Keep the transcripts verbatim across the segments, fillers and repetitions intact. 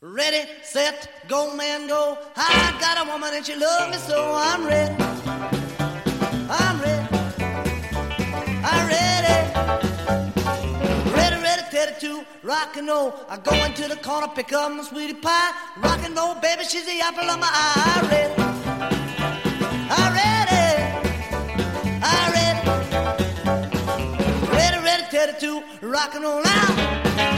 Ready, set, go, man, go. I got a woman and she loves me, so I'm ready. I'm ready. I'm ready. Ready, ready, ready to rock and roll. I go into the corner, pick up my sweetie pie. Rock and roll, baby, she's the apple of my eye. I'm ready. I'm ready. I'm ready. Ready, ready, ready to rock and roll now.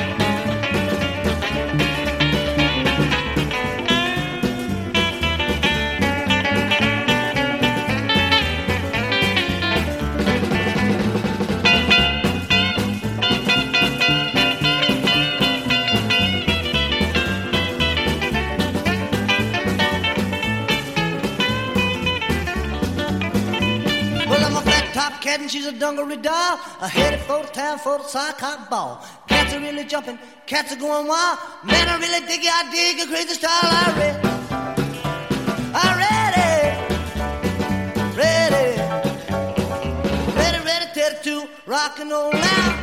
Cat and she's a dungaree doll. I headed for the town for the sock ball. Cats are really jumping, cats are going wild. Man, I really dig it, I dig a crazy style. I'm ready, I'm ready, ready, ready, ready, ready to rock and roll now.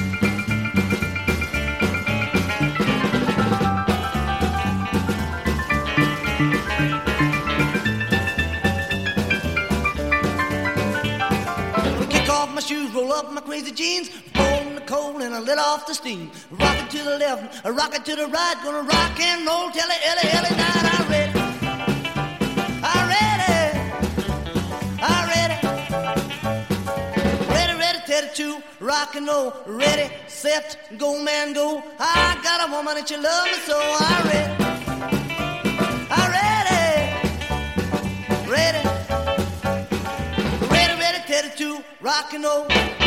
My shoes, roll up my crazy jeans, bone the cold and I let off the steam. Rockin' to the left, rockin' to the right, gonna rock and roll till it, early, early night. I'm ready, I'm ready, I'm ready, ready, ready, ready to rock and roll. Ready, set, go, man, go. I got a woman and she loves me, so I'm ready, I'm ready, ready. Ready to rock and roll.